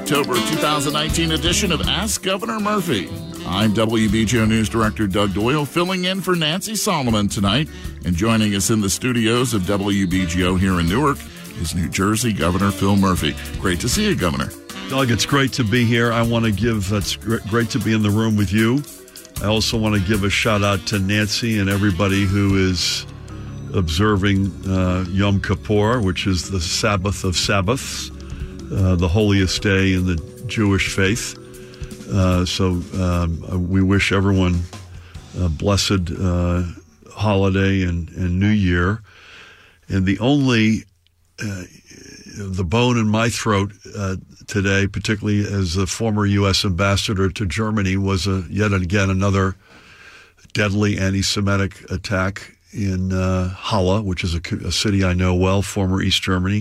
October 2019 edition of Ask Governor Murphy. I'm WBGO News Director Doug Doyle, filling in for Nancy Solomon tonight. And joining us in the studios of WBGO here in Newark is New Jersey Governor Phil Murphy. Great to see you, Governor. Doug, it's great to be here. It's great to be in the room with you. I also want to give a shout out to Nancy and everybody who is observing Yom Kippur, which is the Sabbath of Sabbaths, the holiest day in the Jewish faith. So we wish everyone a blessed holiday and New Year. And the only the bone in my throat today, particularly as a former U.S. ambassador to Germany, was yet again another deadly anti-Semitic attack in Halle, which is a city I know well, former East Germany.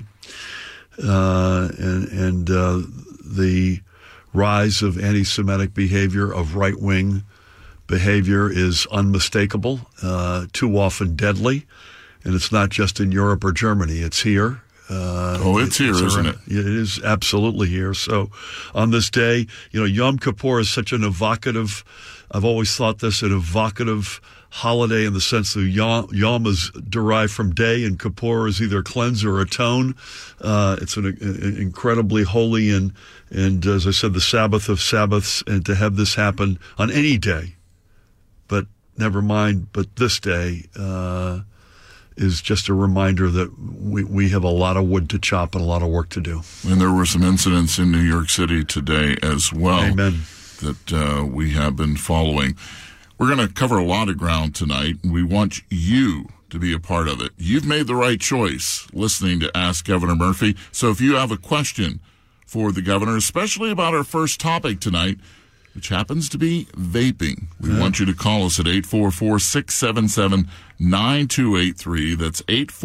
And the rise of anti-Semitic behavior, of right-wing behavior, is unmistakable, too often deadly. And it's not just in Europe or Germany. It's here. It's here, isn't it? It is absolutely here. So on this day, Yom Kippur is such an evocative, I've always thought this, an evocative holiday in the sense that Yom is derived from day and Kippur is either cleanse or atone. It's an incredibly holy and as I said, the Sabbath of Sabbaths, and to have this happen on any day, but never mind, but this day, is just a reminder that we have a lot of wood to chop and a lot of work to do. And there were some incidents in New York City today as well. Amen. That we have been following. We're going to cover a lot of ground tonight, and we want you to be a part of it. You've made the right choice listening to Ask Governor Murphy. So if you have a question for the governor, especially about our first topic tonight, which happens to be vaping, we want you to call us at 844-677-9283. That's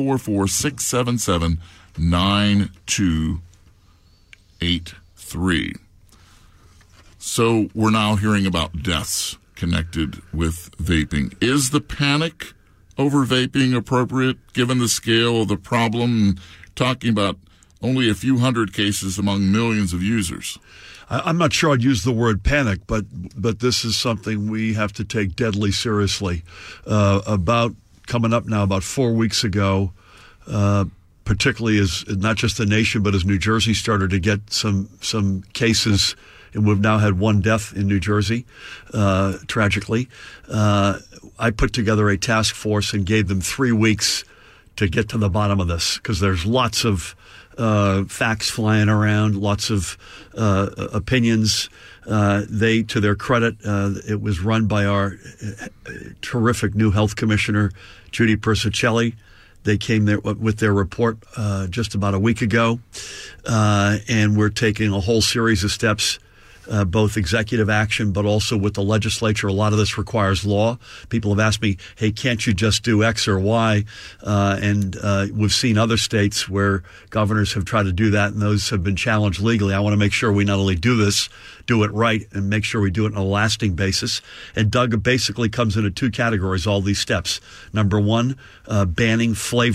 844-677-9283. So we're now hearing about deaths connected with vaping. Is the panic over vaping appropriate given the scale of the problem? Talking about only a few hundred cases among millions of users. I'm not sure I'd use the word panic, but this is something we have to take deadly seriously. About 4 weeks ago, particularly as not just the nation, but as New Jersey started to get some cases, and we've now had one death in New Jersey, tragically. I put together a task force and gave them 3 weeks to get to the bottom of this, because there's lots of facts flying around, lots of opinions. They, to their credit, it was run by our terrific new health commissioner, Judy Persicelli. They came there with their report just about a week ago, and we're taking a whole series of steps, both executive action, but also with the legislature. A lot of this requires law. People have asked me, hey, can't you just do X or Y? And we've seen other states where governors have tried to do that, and those have been challenged legally. I want to make sure we not only do it right, and make sure we do it on a lasting basis. And Doug, basically comes into two categories, all these steps. Number one, banning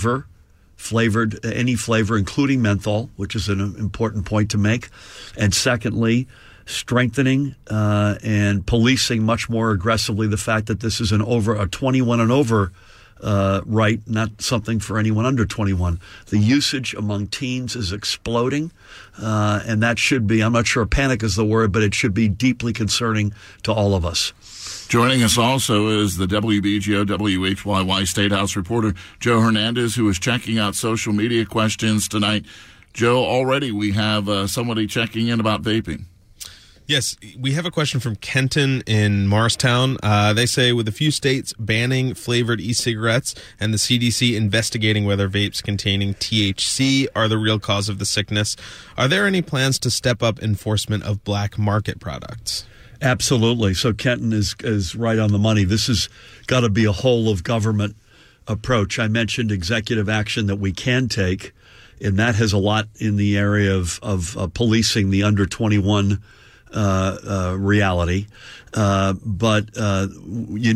any flavor, including menthol, which is an important point to make. And secondly, strengthening and policing much more aggressively the fact that this is a 21 and over right, not something for anyone under 21. The usage among teens is exploding, and that should be, I'm not sure panic is the word, but it should be deeply concerning to all of us. Joining us also is the WBGO WHYY State House reporter, Joe Hernandez, who is checking out social media questions tonight. Joe, already we have somebody checking in about vaping. Yes, we have a question from Kenton in Morristown. They say, with a few states banning flavored e-cigarettes and the CDC investigating whether vapes containing THC are the real cause of the sickness, are there any plans to step up enforcement of black market products? Absolutely. So Kenton is right on the money. This has got to be a whole of government approach. I mentioned executive action that we can take, and that has a lot in the area of policing the under 21 reality. But you need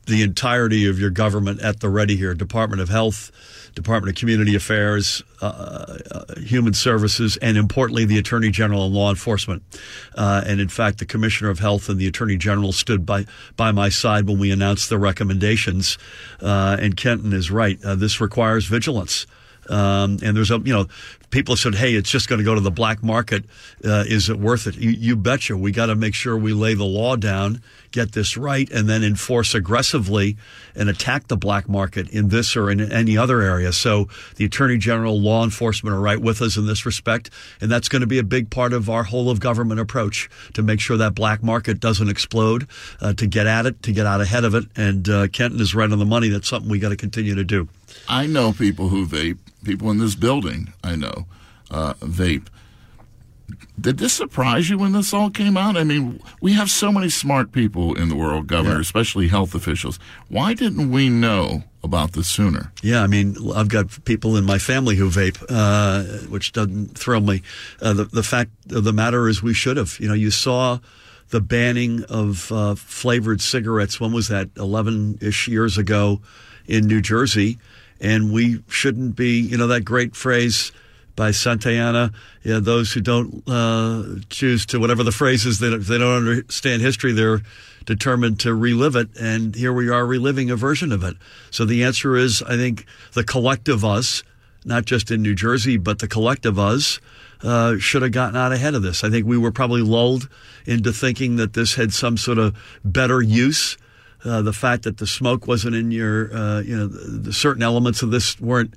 the entirety of your government at the ready here: Department of Health, Department of Community Affairs, Human Services, and importantly, the Attorney General and law enforcement. And in fact, the Commissioner of Health and the Attorney General stood by my side when we announced the recommendations. And Kenton is right. This requires vigilance. And there's people said, hey, it's just going to go to the black market. Is it worth it? You betcha. We got to make sure we lay the law down, get this right, and then enforce aggressively and attack the black market in this or in any other area. So the Attorney General, law enforcement are right with us in this respect. And that's going to be a big part of our whole of government approach to make sure that black market doesn't explode, to get at it, to get out ahead of it. And Kenton is right on the money. That's something we got to continue to do. I know people who vape. People in this building, I know, vape. Did this surprise you when this all came out? I mean, we have so many smart people in the world, Governor, especially health officials. Why didn't we know about this sooner? Yeah, I mean, I've got people in my family who vape, which doesn't thrill me. The fact of the matter is we should have. You saw the banning of flavored cigarettes. When was that? 11-ish years ago in New Jersey. And we shouldn't be, that great phrase by Santayana, those who don't choose to, whatever the phrase is, they don't understand history, they're determined to relive it. And here we are reliving a version of it. So the answer is, I think, the collective us, not just in New Jersey, but the collective us, should have gotten out ahead of this. I think we were probably lulled into thinking that this had some sort of better use. The fact that the smoke wasn't in your, the certain elements of this weren't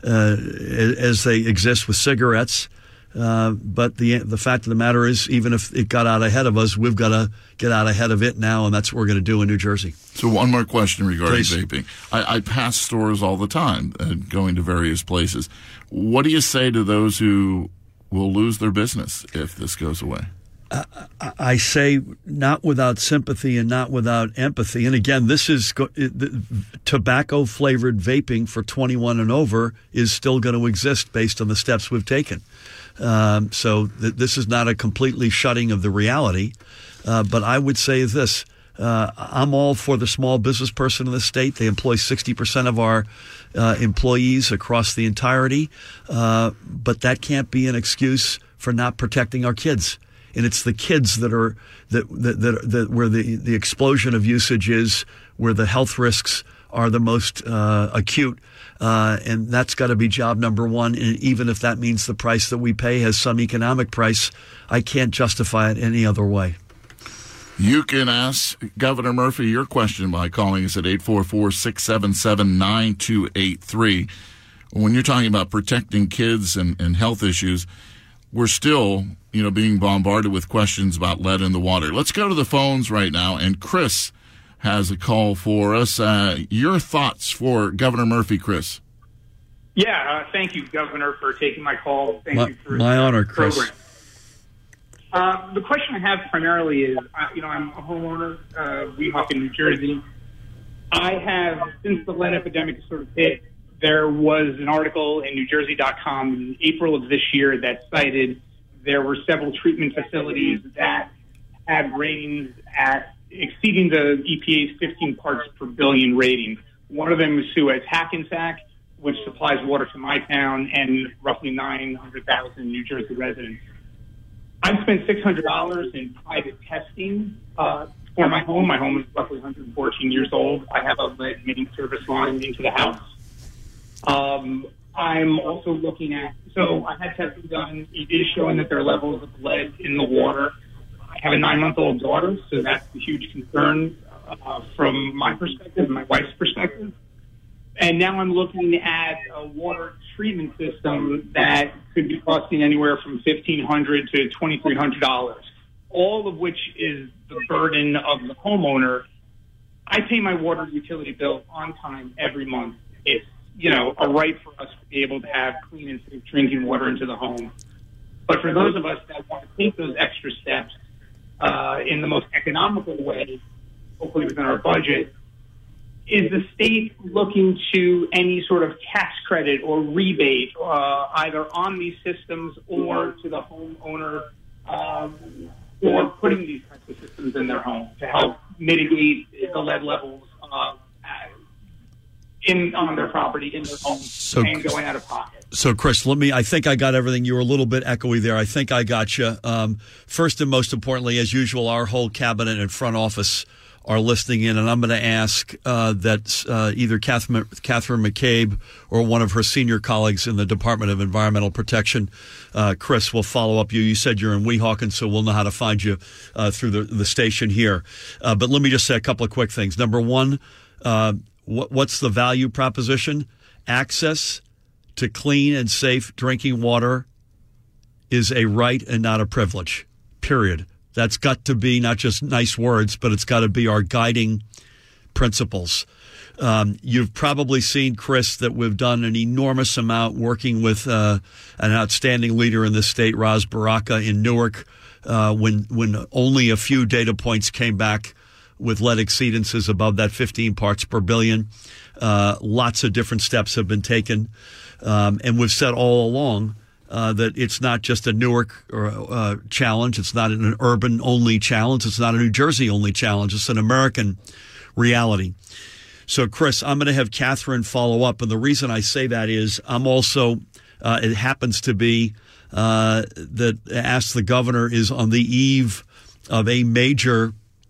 as they exist with cigarettes. But the fact of the matter is, even if it got out ahead of us, we've got to get out ahead of it now, and that's what we're going to do in New Jersey. So one more question regarding Please. vaping. I pass stores all the time, going to various places. What do you say to those who will lose their business if this goes away? I say not without sympathy and not without empathy. And again, this is tobacco-flavored vaping for 21 and over is still going to exist based on the steps we've taken. So this is not a completely shutting of the reality. But I would say this. I'm all for the small business person in the state. They employ 60% of our employees across the entirety. But that can't be an excuse for not protecting our kids. And it's the kids that are where the explosion of usage is, where the health risks are the most acute, and that's got to be job number one. And even if that means the price that we pay has some economic price, I can't justify it any other way. You can ask Governor Murphy your question by calling us at 844-677-9283. When you're talking about protecting kids and health issues, we're still, being bombarded with questions about lead in the water. Let's go to the phones right now, and Chris has a call for us. Your thoughts for Governor Murphy, Chris? Yeah, thank you, Governor, for taking my call. Thank you for my honor, Chris. The question I have primarily is, I'm a homeowner, Weehawken, New Jersey. I have, since the lead epidemic sort of hit, there was an article in NewJersey.com in April of this year that cited there were several treatment facilities that had ratings at exceeding the EPA's 15 parts per billion rating. One of them is Suez Hackensack, which supplies water to my town and roughly 900,000 New Jersey residents. I've spent $600 in private testing for my home. My home is roughly 114 years old. I have a lead main service line into the house. I'm also looking at, so I had testing done. It is showing that there are levels of lead in the water. I have a 9-month-old daughter, so that's a huge concern from my perspective and my wife's perspective. And now I'm looking at a water treatment system that could be costing anywhere from $1,500 to $2,300, all of which is the burden of the homeowner. I pay my water utility bill on time every month. It's a right for us to be able to have clean and safe drinking water into the home. But for those of us that want to take those extra steps in the most economical way, hopefully within our budget, is the state looking to any sort of tax credit or rebate either on these systems or to the homeowner for putting these types of systems in their home to help mitigate the lead levels on their property, in their home, and going out of pocket. So, Chris, I think I got everything. You were a little bit echoey there. I think I got you. First and most importantly, as usual, our whole cabinet and front office are listening in, and I'm going to ask that either Catherine McCabe or one of her senior colleagues in the Department of Environmental Protection, Chris, will follow up you. You said you're in Weehawken, so we'll know how to find you through the station here. But let me just say a couple of quick things. Number one, what's the value proposition? Access to clean and safe drinking water is a right and not a privilege, period. That's got to be not just nice words, but it's got to be our guiding principles. You've probably seen, Chris, that we've done an enormous amount working with an outstanding leader in the state, Ras Baraka, in Newark, when only a few data points came back with lead exceedances above that 15 parts per billion. Lots of different steps have been taken. And we've said all along that it's not just a Newark challenge. It's not an urban-only challenge. It's not a New Jersey-only challenge. It's an American reality. So, Chris, I'm going to have Catherine follow up. And the reason I say that is I'm also, it happens to be that Ask the Governor is on the eve of a major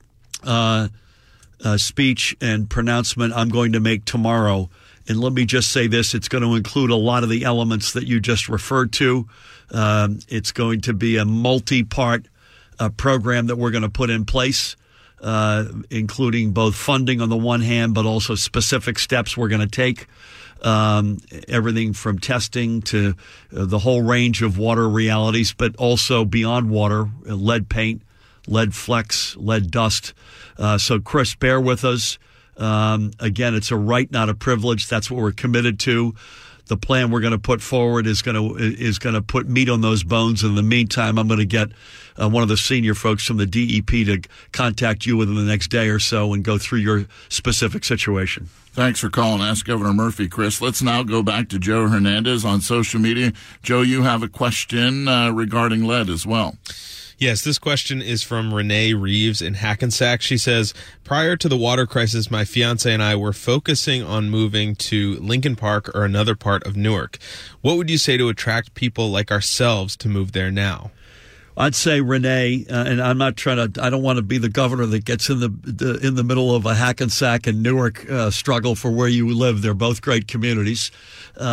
speech and pronouncement I'm going to make tomorrow. And let me just say this, it's going to include a lot of the elements that you just referred to. It's going to be a multi-part program that we're going to put in place, including both funding on the one hand, but also specific steps we're going to take, everything from testing to the whole range of water realities, but also beyond water, lead paint, lead flecks, lead dust. So, Chris, bear with us. Again, it's a right, not a privilege. That's what we're committed to. The plan we're going to put forward is going to put meat on those bones. In the meantime, I'm going to get one of the senior folks from the DEP to contact you within the next day or so and go through your specific situation. Thanks for calling Ask Governor Murphy, Chris. Let's now go back to Joe Hernandez on social media. Joe, you have a question regarding lead as well. Yes, this question is from Renee Reeves in Hackensack. She says, prior to the water crisis, my fiance and I were focusing on moving to Lincoln Park or another part of Newark. What would you say to attract people like ourselves to move there now? I'd say, Renee, and I'm not trying to, I don't want to be the governor that gets in the middle of a Hackensack and Newark struggle for where you live. They're both great communities. So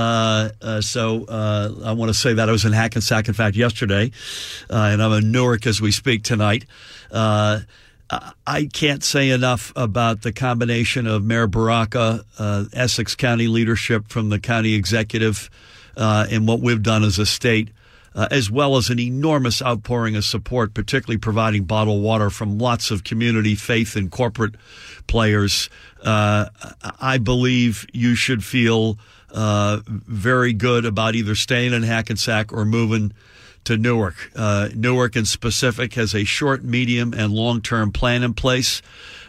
I want to say that I was in Hackensack, in fact, yesterday, and I'm in Newark as we speak tonight. I can't say enough about the combination of Mayor Baraka, Essex County leadership from the county executive, and what we've done as a state. As well as an enormous outpouring of support, particularly providing bottled water from lots of community, faith, and corporate players. I believe you should feel very good about either staying in Hackensack or moving to Newark. Newark in specific has a short, medium, and long-term plan in place,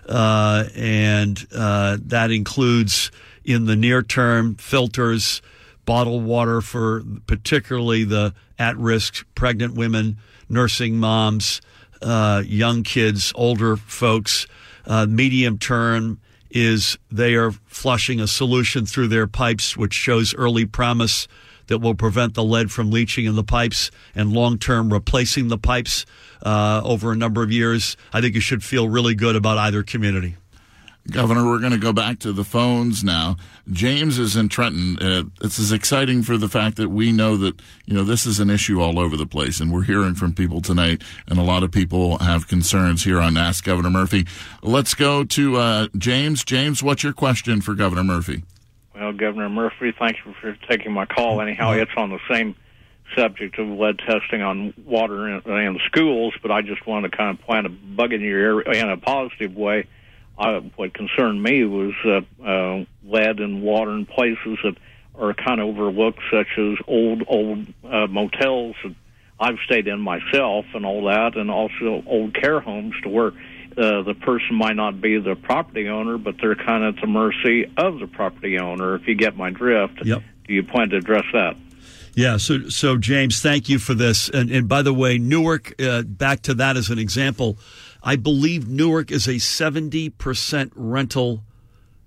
and that includes, in the near term, filters, bottled water for particularly the at-risk pregnant women, nursing moms, young kids, older folks. Medium term is they are flushing a solution through their pipes, which shows early promise that will prevent the lead from leaching in the pipes, and long-term replacing the pipes over a number of years. I think you should feel really good about either community. Governor, we're going to go back to the phones now. James is in Trenton. This is exciting for the fact that we know that, this is an issue all over the place, and we're hearing from people tonight, and a lot of people have concerns here on Ask Governor Murphy. Let's go to James. James, what's your question for Governor Murphy? Well, Governor Murphy, thank you for taking my call. Anyhow, it's on the same subject of lead testing on water in schools, but I just wanted to kind of plant a bug in your ear in a positive way. What concerned me was lead and water in places that are kind of overlooked, such as old motels that I've stayed in myself and all that, and also old care homes to where the person might not be the property owner, but they're kind of at the mercy of the property owner, if you get my drift. Yep. Do you plan to address that? Yeah, so James, thank you for this. And by the way, Newark, back to that as an example, I believe Newark is a 70% rental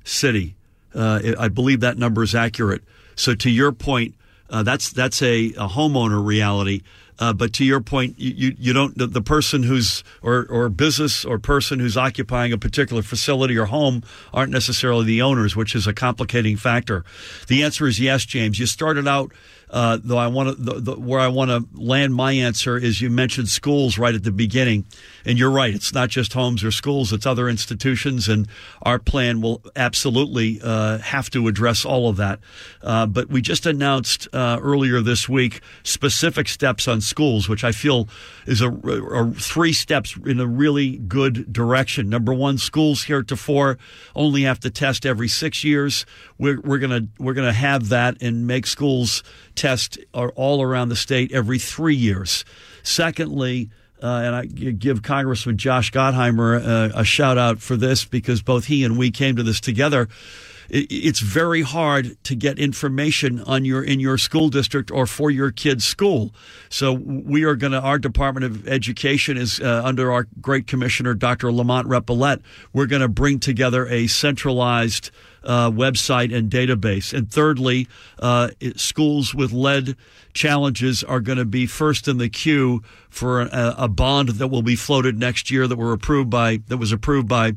city. I believe that number is accurate. So to your point, that's a homeowner reality. But to your point, you don't, the person who's, or business or person who's occupying a particular facility or home aren't necessarily the owners, which is a complicating factor. The answer is yes, James. You started out, though where I want to land my answer is you mentioned schools right at the beginning. And you're right. It's not just homes or schools. It's other institutions. And our plan will absolutely have to address all of that. But we just announced earlier this week specific steps on schools, which I feel is a 3 steps in a really good direction. Number one, schools heretofore only have to test every 6 years. We're gonna have that and make schools test all around the state every 3 years. Secondly, and I give Congressman Josh Gottheimer a shout out for this because both he and we came to this together. It's very hard to get information in your school district or for your kid's school. So our Department of Education is under our great commissioner, Dr. Lamont Repillette. We're going to bring together a centralized website and database. And thirdly, schools with lead challenges are going to be first in the queue for a bond that will be floated next year that was approved by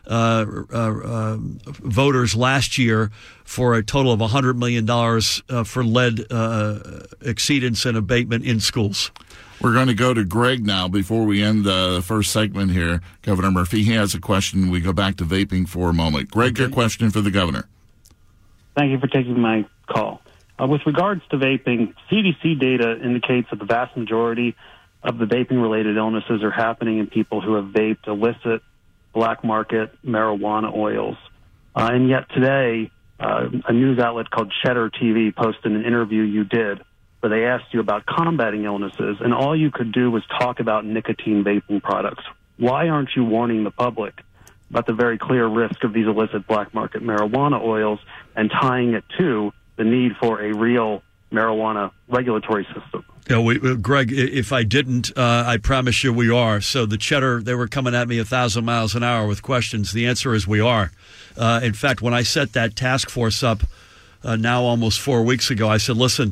voters last year for a total of $100 million for lead exceedance and abatement in schools. We're going to go to Greg now before we end the first segment here. Governor Murphy, he has a question. We go back to vaping for a moment. Greg, okay. Your question for the governor. Thank you for taking my call. With regards to vaping, CDC data indicates that the vast majority of the vaping-related illnesses are happening in people who have vaped illicit black market marijuana oils. And yet today, a news outlet called Cheddar TV posted an interview you did where they asked you about combating illnesses, and all you could do was talk about nicotine vaping products. Why aren't you warning the public about the very clear risk of these illicit black market marijuana oils and tying it to the need for a real marijuana regulatory system? Greg, if I didn't, I promise you we are. So the Cheddar, they were coming at me 1,000 miles an hour with questions. The answer is we are. In fact, when I set that task force up now almost 4 weeks ago, I said, listen,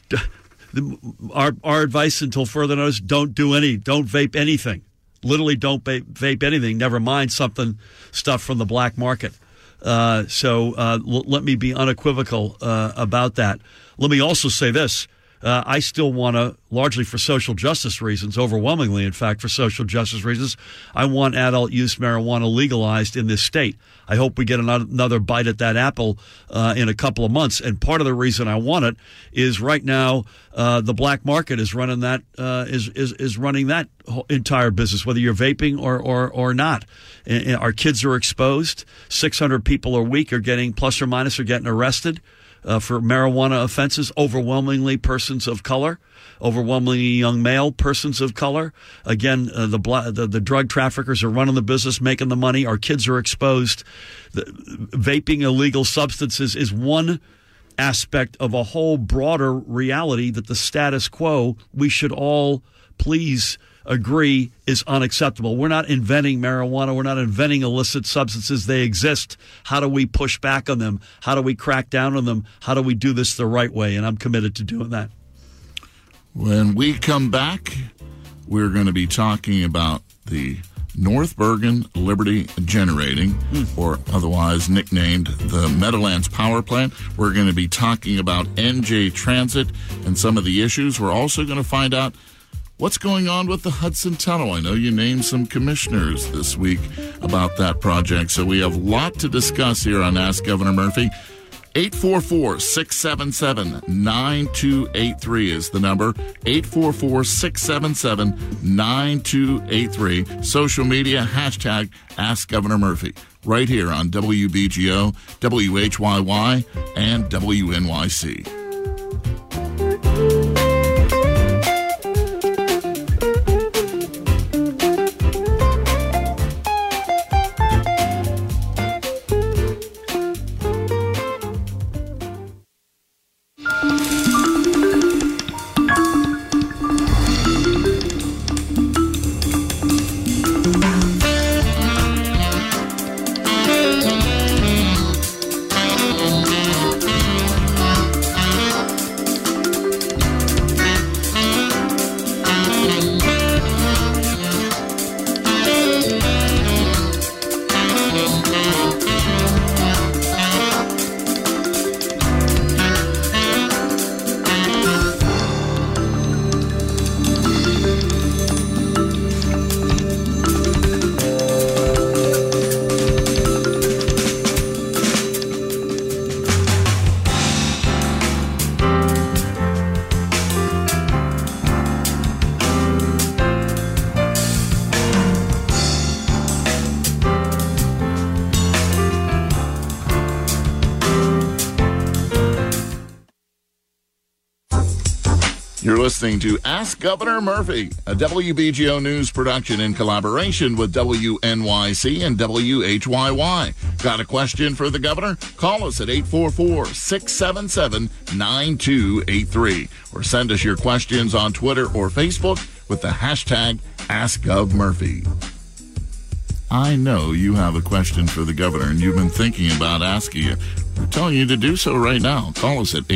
our advice until further notice, don't vape anything. Literally don't vape anything, never mind stuff from the black market. So let me be unequivocal about that. Let me also say this. I still want to, largely for social justice reasons, overwhelmingly, in fact, for social justice reasons, I want adult use marijuana legalized in this state. I hope we get another bite at that apple in a couple of months. And part of the reason I want it is right now the black market is running that is running that entire business, whether you're vaping or not. And our kids are exposed. 600 people a week are getting plus or minus are getting arrested for marijuana offenses, overwhelmingly persons of color, overwhelmingly young male persons of color. Again, the drug traffickers are running the business, making the money. Our kids are exposed. Vaping illegal substances is one aspect of a whole broader reality that the status quo, we should all please agree, is unacceptable. We're not inventing marijuana. We're not inventing illicit substances. They exist. How do we push back on them? How do we crack down on them? How do we do this the right way? And I'm committed to doing that. When we come back, we're going to be talking about the North Bergen Liberty Generating, or otherwise nicknamed the Meadowlands Power Plant. We're going to be talking about NJ Transit and some of the issues. We're also going to find out what's going on with the Hudson Tunnel. I know you named some commissioners this week about that project, so we have a lot to discuss here on Ask Governor Murphy. 844-677-9283 is the number. 844-677-9283. Social media, hashtag Ask Governor Murphy. Right here on WBGO, WHYY, and WNYC. You're listening to Ask Governor Murphy, a WBGO News production in collaboration with WNYC and WHYY. Got a question for the governor? Call us at 844-677-9283 or send us your questions on Twitter or Facebook with the hashtag AskGovMurphy. I know you have a question for the governor and you've been thinking about asking it. We're telling you to do so right now. Call us at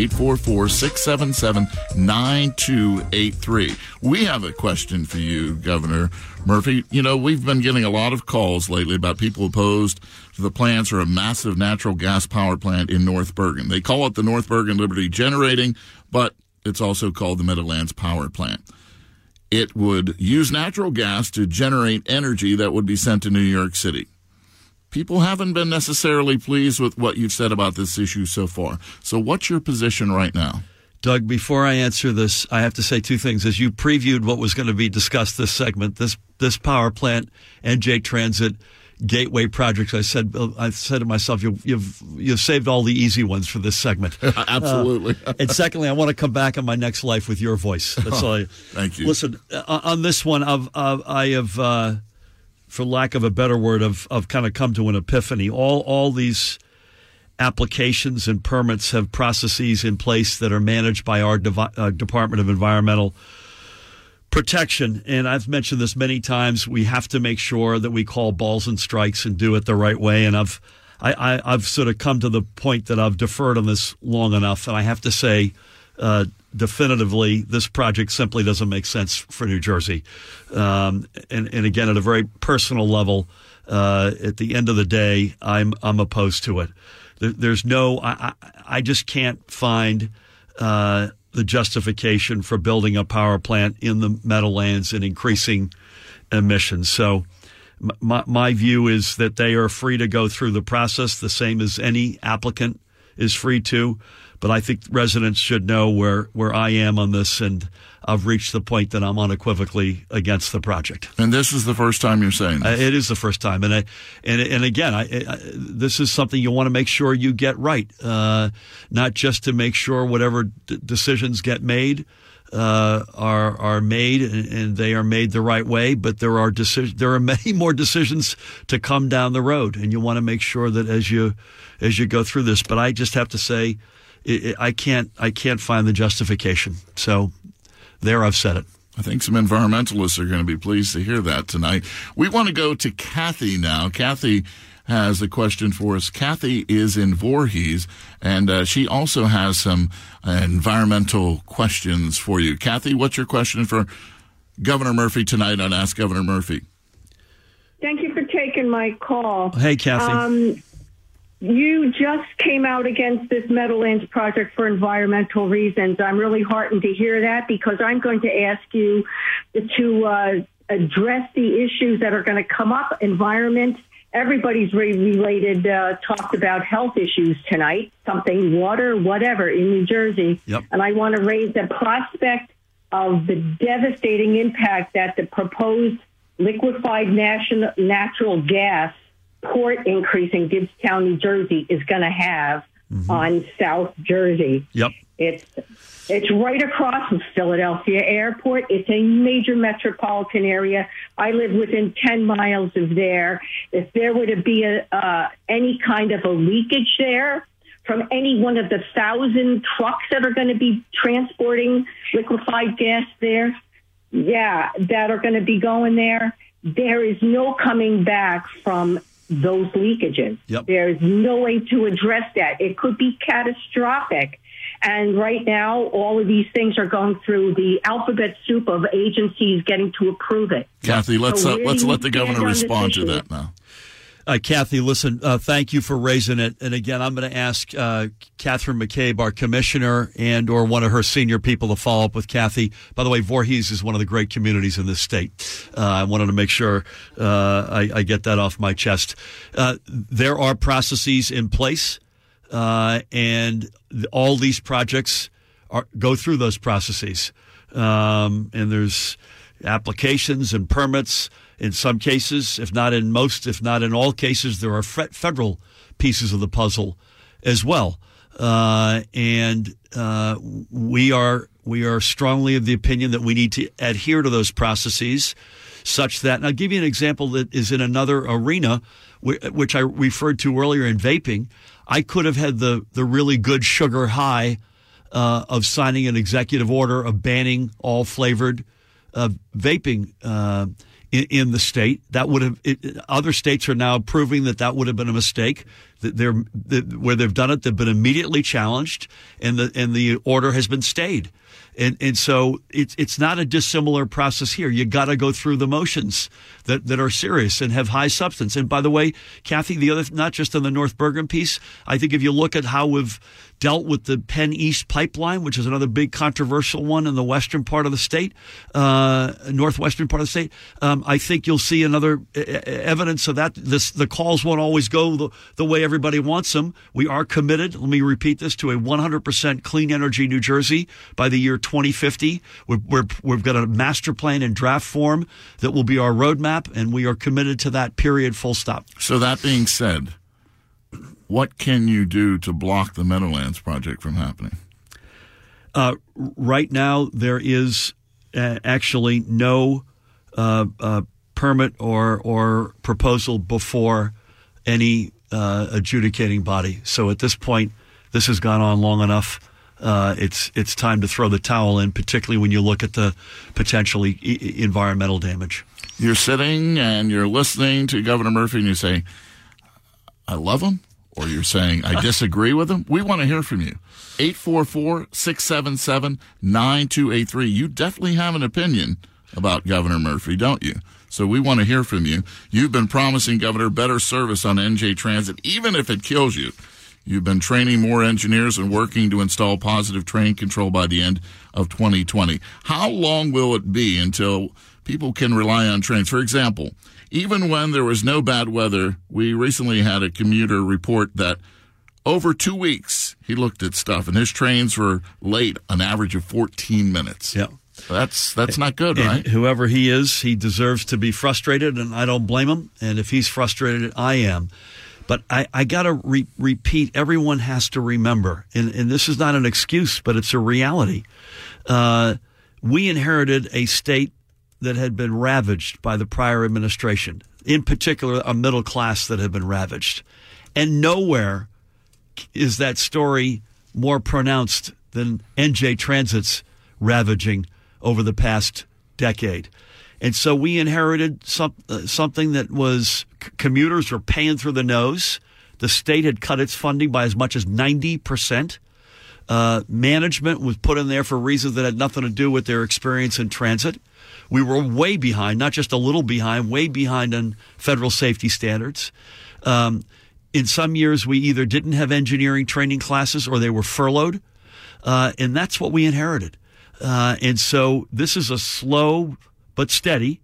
844-677-9283. We have a question for you, Governor Murphy. You know, we've been getting a lot of calls lately about people opposed to the plans for a massive natural gas power plant in North Bergen. They call it the North Bergen Liberty Generating, but it's also called the Meadowlands Power Plant. It would use natural gas to generate energy that would be sent to New York City. People haven't been necessarily pleased with what you've said about this issue so far. So what's your position right now? Doug, before I answer this, I have to say two things. As you previewed what was going to be discussed this segment, this power plant, NJ Transit, gateway projects, I said to myself, you've saved all the easy ones for this segment. Absolutely. And secondly, I want to come back in my next life with your voice. That's all. Thank you. Listen, on this one, I have, for lack of a better word, of kind of come to an epiphany. All these applications and permits have processes in place that are managed by our Department of Environmental Protection, and I've mentioned this many times. We have to make sure that we call balls and strikes and do it the right way. And I've sort of come to the point that I've deferred on this long enough, and I have to say, definitively, this project simply doesn't make sense for New Jersey. And again, at a very personal level, at the end of the day, I'm opposed to it. There's no, I just can't find the justification for building a power plant in the Meadowlands and increasing emissions. So my view is that they are free to go through the process, the same as any applicant is free to. But I think residents should know where I am on this, and I've reached the point that I'm unequivocally against the project. And this is the first time you're saying this? It is the first time. And again, this is something you want to make sure you get right, not just to make sure whatever decisions get made are made and they are made the right way, but there are many more decisions to come down the road, and you want to make sure that as you go through this. But I just have to say, I can't find the justification. So there, I've said it. I think some environmentalists are going to be pleased to hear that tonight. We want to go to Kathy now. Kathy has a question for us. Kathy is in Voorhees, and she also has some environmental questions for you. Kathy, what's your question for Governor Murphy tonight on Ask Governor Murphy? Thank you for taking my call. Hey, Kathy. You just came out against this Meadowlands project for environmental reasons. I'm really heartened to hear that, because I'm going to ask you to address the issues that are going to come up. Environment, everybody's related, talked about health issues tonight, something, water, whatever, in New Jersey. Yep. And I want to raise the prospect of the devastating impact that the proposed liquefied natural gas port increase in Gibbstown, New Jersey is going to have on South Jersey. Yep. It's right across from Philadelphia Airport. It's a major metropolitan area. I live within 10 miles of there. If there were to be any kind of a leakage there from any one of the 1,000 trucks that are going to be transporting liquefied gas there, that are going to be going there, there is no coming back from those leakages. Yep. There's no way to address that. It could be catastrophic. And right now, all of these things are going through the alphabet soup of agencies getting to approve it. Kathy, let's let the governor respond to that now. Kathy, listen, thank you for raising it. And again, I'm going to ask Catherine McCabe, our commissioner, and or one of her senior people to follow up with Kathy. By the way, Voorhees is one of the great communities in this state. I wanted to make sure I get that off my chest. There are processes in place, and all these projects go through those processes. And there's applications and permits. In some cases, if not in most, if not in all cases, there are federal pieces of the puzzle as well. And we are We are strongly of the opinion that we need to adhere to those processes such that, and I'll give you an example that is in another arena, which I referred to earlier in vaping. I could have had the really good sugar high of signing an executive order of banning all flavored vaping in the state. That would have other states are now proving that would have been a mistake. Where they've done it, they've been immediately challenged, and the order has been stayed. And so it's not a dissimilar process here. You got to go through the motions that are serious and have high substance. And by the way, Kathy, the other, not just on the North Bergen piece, I think if you look at how we've dealt with the Penn East pipeline, which is another big controversial one in the western part of the state, northwestern part of the state, I think you'll see another evidence of that. The calls won't always go the way everybody wants them. We are committed, let me repeat this, to a 100% clean energy New Jersey by the year 2050. We've got a master plan in draft form that will be our roadmap, and we are committed to that, period, full stop. So that being said, what can you do to block the Meadowlands project from happening? Right now, there is actually no permit or proposal before any adjudicating body. So at this point, this has gone on long enough. It's time to throw the towel in, particularly when you look at the potentially environmental damage. You're sitting and you're listening to Governor Murphy and you say, I love him, or you're saying, I disagree with him. We want to hear from you. 844-677-9283. You definitely have an opinion about Governor Murphy, don't you? So we want to hear from you. You've been promising Governor better service on NJ Transit, even if it kills you. You've been training more engineers and working to install positive train control by the end of 2020. How long will it be until people can rely on trains? For example, even when there was no bad weather, we recently had a commuter report that over 2 weeks he looked at stuff, and his trains were late an average of 14 minutes. Yeah. That's not good, right? And whoever he is, he deserves to be frustrated, and I don't blame him. And if he's frustrated, I am. But I got to repeat, everyone has to remember, and this is not an excuse, but it's a reality. We inherited a state that had been ravaged by the prior administration, in particular a middle class that had been ravaged. And nowhere is that story more pronounced than NJ Transit's ravaging over the past decade. And so we inherited something that was commuters were paying through the nose. The state had cut its funding by as much as 90%. Management was put in there for reasons that had nothing to do with their experience in transit. We were way behind, not just a little behind, way behind on federal safety standards. In some years, we either didn't have engineering training classes or they were furloughed. And that's what we inherited. And so this is a slow but steady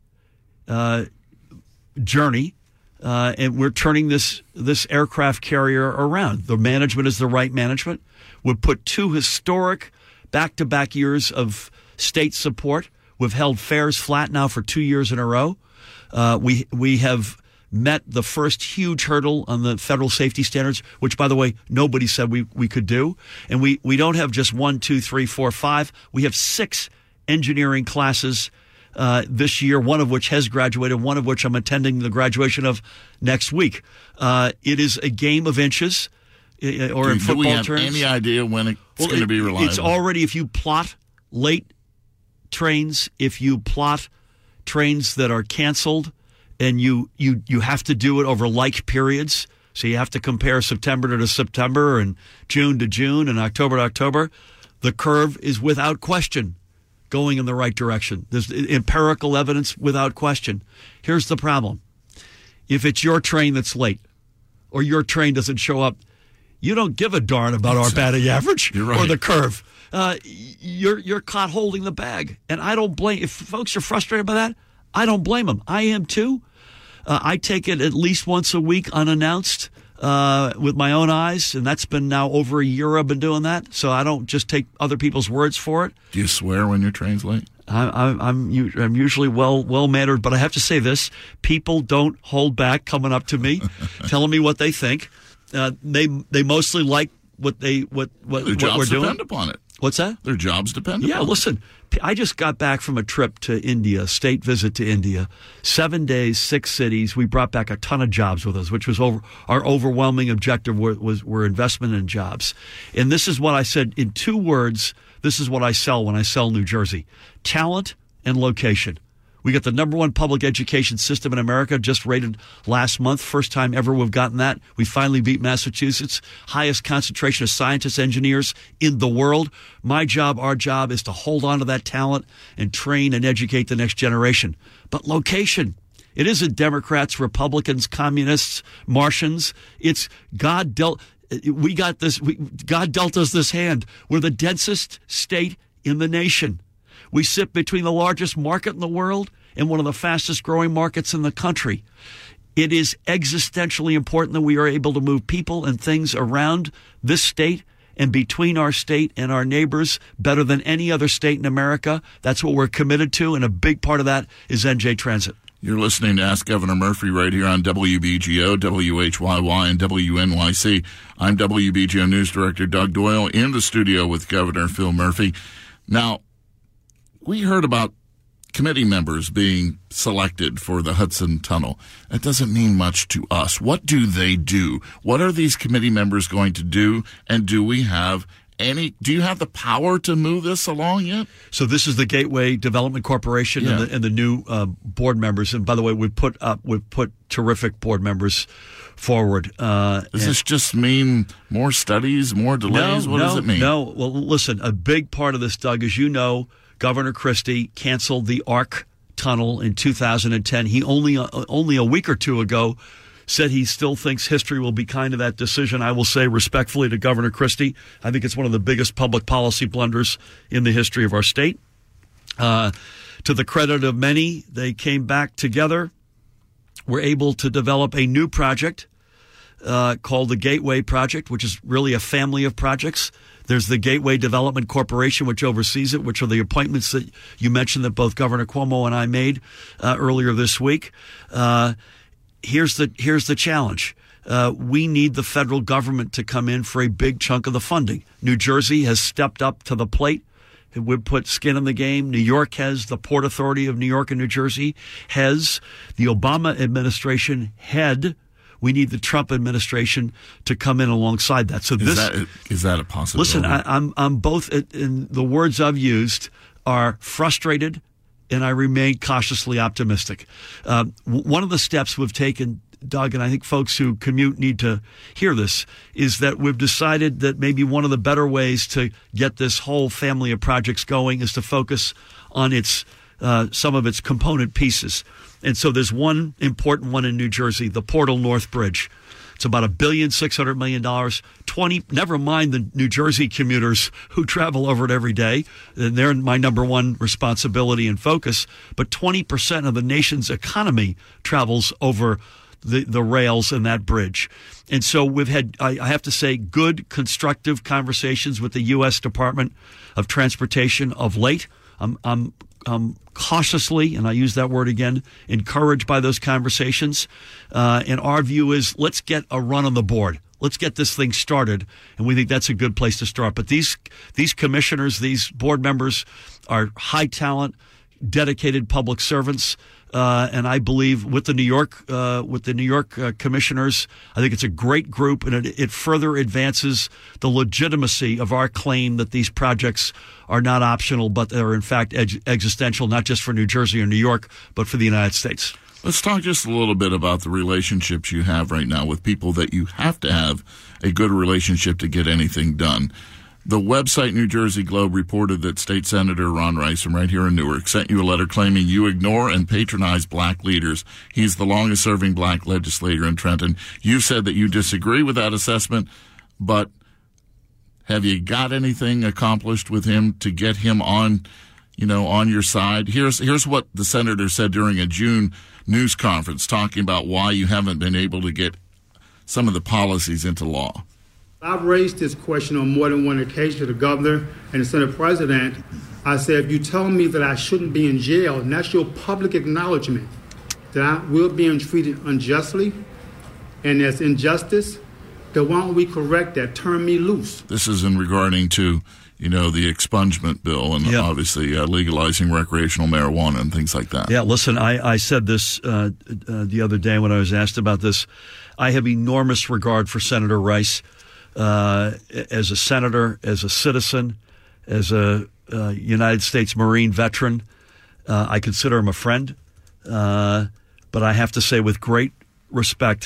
journey, and we're turning this aircraft carrier around. The management is the right management. We've put 2 historic back-to-back years of state support. We've held fares flat now for 2 years in a row. We have met the first huge hurdle on the federal safety standards, which, by the way, nobody said we could do. And we don't have just 1, 2, 3, 4, 5. We have 6 engineering classes this year, one of which has graduated, one of which I'm attending the graduation of next week. It is a game of inches, or in football terms. Do we have any idea when it's going to be reliable? It's already, if you plot late trains, if you plot trains that are canceled, and you have to do it over like periods, so you have to compare September to September and June to June and October to October, the curve is without question going in the right direction. There's empirical evidence without question. Here's the problem. If it's your train that's late or your train doesn't show up, you don't give a darn about our batting average or the curve. You're caught holding the bag. And I don't blame, if folks are frustrated by that, I don't blame them. I am too. I take it at least once a week unannounced with my own eyes, and that's been now over a year I've been doing that, so I don't just take other people's words for it. Do you swear when your train's late? I'm usually well mannered, but I have to say this: people don't hold back coming up to me, telling me what they think. They mostly like Their what jobs we're doing? depend upon it. What's that? Their jobs depend upon it. Yeah, listen, I just got back from a trip to India, state visit to India. 7 days, 6 cities. We brought back a ton of jobs with us, which was our overwhelming objective were investment in jobs. And this is what I said in 2 words. This is what I sell when I sell New Jersey: talent and location. We got the #1 public education system in America, just rated last month. First time ever we've gotten that. We finally beat Massachusetts. Highest concentration of scientists, engineers in the world. My job, our job, is to hold on to that talent and train and educate the next generation. But location. It isn't Democrats, Republicans, communists, Martians. It's God dealt. We got this. God dealt us this hand. We're the densest state in the nation. We sit between the largest market in the world and one of the fastest growing markets in the country. It is existentially important that we are able to move people and things around this state and between our state and our neighbors better than any other state in America. That's what we're committed to, and a big part of that is NJ Transit. You're listening to Ask Governor Murphy right here on WBGO, WHYY, and WNYC. I'm WBGO News Director Doug Doyle in the studio with Governor Phil Murphy. Now, we heard about committee members being selected for the Hudson Tunnel. That doesn't mean much to us. What do they do? What are these committee members going to do? And do you have the power to move this along yet? So this is the Gateway Development Corporation and the new board members. And by the way, we've put terrific board members forward. Does this just mean more studies, more delays? What does it mean? No. Well, listen, a big part of this, Doug, as you know, Governor Christie canceled the ARC tunnel in 2010. He only a week or two ago said he still thinks history will be kind to that decision. I will say respectfully to Governor Christie, I think it's one of the biggest public policy blunders in the history of our state. To the credit of many, they came back together, were able to develop a new project called the Gateway Project, which is really a family of projects. There's the Gateway Development Corporation, which oversees it, which are the appointments that you mentioned that both Governor Cuomo and I made earlier this week. Here's the challenge. We need the federal government to come in for a big chunk of the funding. New Jersey has stepped up to the plate. We've put skin in the game. New York has. The Port Authority of New York and New Jersey has. The Obama administration had. We need the Trump administration to come in alongside that. So is that a possibility? Listen, I'm both. In the words I've used are frustrated, and I remain cautiously optimistic. One of the steps we've taken, Doug, and I think folks who commute need to hear this, is that we've decided that maybe one of the better ways to get this whole family of projects going is to focus on some of its component pieces. And so there's one important one in New Jersey, the Portal North Bridge. It's about $1.6 billion. Never mind the New Jersey commuters who travel over it every day. And they're my #1 responsibility and focus. But 20% of the nation's economy travels over the rails in that bridge. And so we've had, I have to say, good, constructive conversations with the U.S. Department of Transportation of late. I'm cautiously, and I use that word again, encouraged by those conversations. And our view is, let's get a run on the board. Let's get this thing started. And we think that's a good place to start. But these commissioners, these board members are high talent, dedicated public servants. And I believe with the New York commissioners, I think it's a great group, and it further advances the legitimacy of our claim that these projects are not optional, but are in fact existential, not just for New Jersey or New York, but for the United States. Let's talk just a little bit about the relationships you have right now with people that you have to have a good relationship to get anything done. The website New Jersey Globe reported that State Senator Ron Rice, from right here in Newark, sent you a letter claiming you ignore and patronize black leaders. He's the longest-serving black legislator in Trenton. You said that you disagree with that assessment, but have you got anything accomplished with him to get him on your side? Here's what the senator said during a June news conference, talking about why you haven't been able to get some of the policies into law. I've raised this question on more than one occasion to the governor and the Senate president. I said, if you tell me that I shouldn't be in jail, and that's your public acknowledgement that I will be treated unjustly, and there's injustice, then why don't we correct that? Turn me loose. This is in regarding to, the expungement bill and obviously legalizing recreational marijuana and things like that. Yeah, listen, I said this the other day when I was asked about this. I have enormous regard for Senator Rice as a senator, as a citizen, as a United States Marine veteran. I consider him a friend. But I have to say with great respect,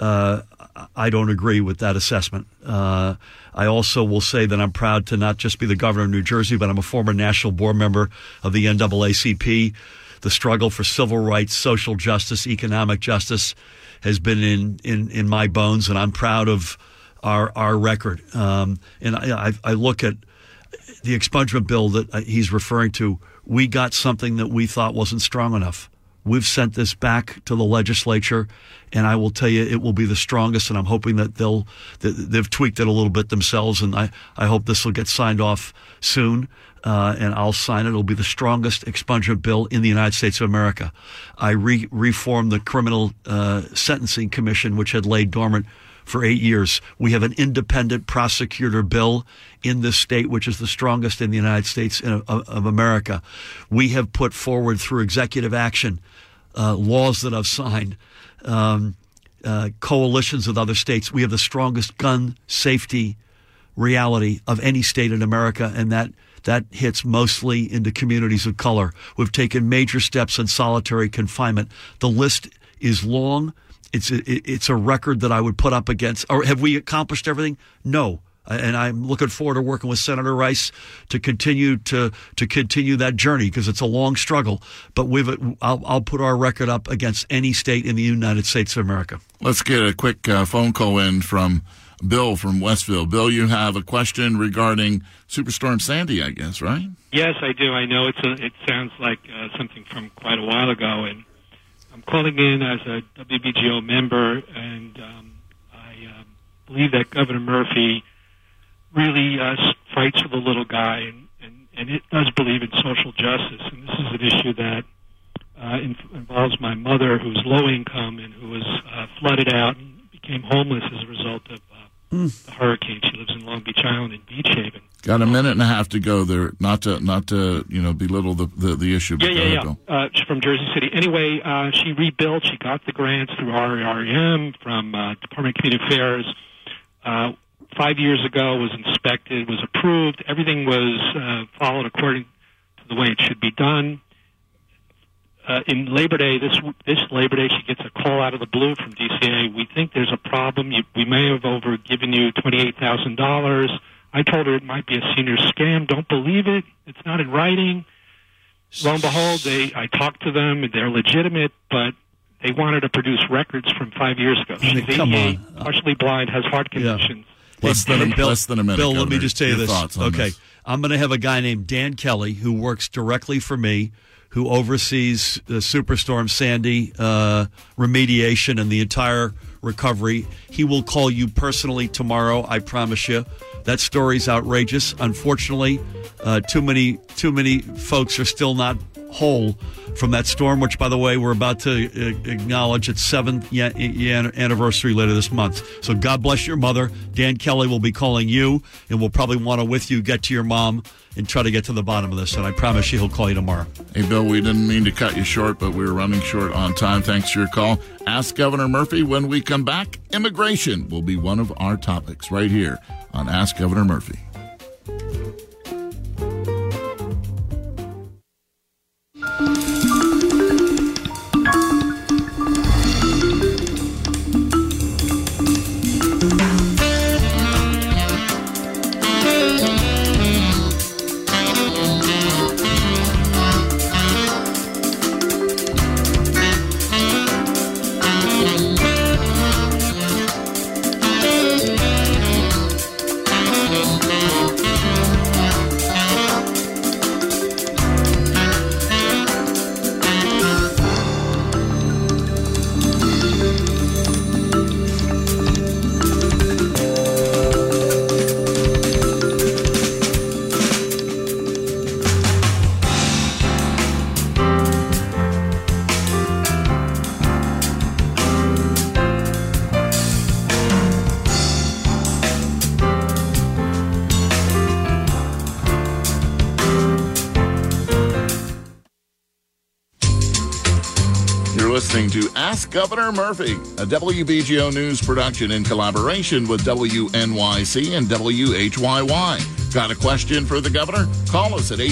I don't agree with that assessment. I also will say that I'm proud to not just be the governor of New Jersey, but I'm a former national board member of the NAACP. The struggle for civil rights, social justice, economic justice has been in my bones, and I'm proud of our record. And I look at the expungement bill that he's referring to. We got something that we thought wasn't strong enough. We've sent this back to the legislature, and I will tell you it will be the strongest, and I'm hoping that they've tweaked it a little bit themselves, and I hope this will get signed off soon, and I'll sign it. It'll be the strongest expungement bill in the United States of America. I reformed the Criminal Sentencing Commission, which had laid dormant for 8 years. We have an independent prosecutor bill in this state, which is the strongest in the United States of America. We have put forward through executive action laws that I've signed, coalitions with other states. We have the strongest gun safety reality of any state in America, and that hits mostly into communities of color. We've taken major steps in solitary confinement. The list is long. It's a record that I would put up against. Or have we accomplished everything? No. And I'm looking forward to working with Senator Rice to continue that journey, because it's a long struggle. But I'll put our record up against any state in the United States of America. Let's get a quick phone call in from Bill from Westville. Bill, you have a question regarding Superstorm Sandy, I guess, right? Yes, I do. I know it sounds like something from quite a while ago, and I'm calling in as a WBGO member, and I believe that Governor Murphy really fights for the little guy, and it does believe in social justice. And this is an issue that involves my mother, who's low income and who was flooded out and became homeless as a result of the hurricane. She lives in Long Beach Island in Beach Haven. Got a minute and a half to go there. Not to belittle the issue. But She's from Jersey City. Anyway, she rebuilt. She got the grants through REM from Department of Community Affairs. 5 years ago, was inspected, was approved. Everything was followed according to the way it should be done. In Labor Day, this Labor Day, she gets a call out of the blue from DCA. We think there's a problem. We may have overgiven you $28,000. I told her it might be a senior scam. Don't believe it. It's not in writing. Lo and behold, I talked to them. They're legitimate, but they wanted to produce records from 5 years ago. She's 88, partially blind, has heart conditions. Less than a minute. Bill, let me just tell you this. Okay. This. I'm going to have a guy named Dan Kelly who works directly for me, who oversees the Superstorm Sandy remediation and the entire recovery. He will call you personally tomorrow, I promise you. That story's outrageous. Unfortunately, too many folks are still not whole from that storm, which, by the way, we're about to acknowledge its 7th anniversary later this month. So God bless your mother. Dan Kelly will be calling you, and we'll probably want to, with you, get to your mom and try to get to the bottom of this. And I promise you he'll call you tomorrow. Hey, Bill, we didn't mean to cut you short, but we were running short on time. Thanks for your call. Ask Governor Murphy. When we come back, immigration will be one of our topics right here on Ask Governor Murphy. listening to Ask Governor Murphy, a WBGO News production in collaboration with WNYC and WHYY. Got a question for the governor? Call us at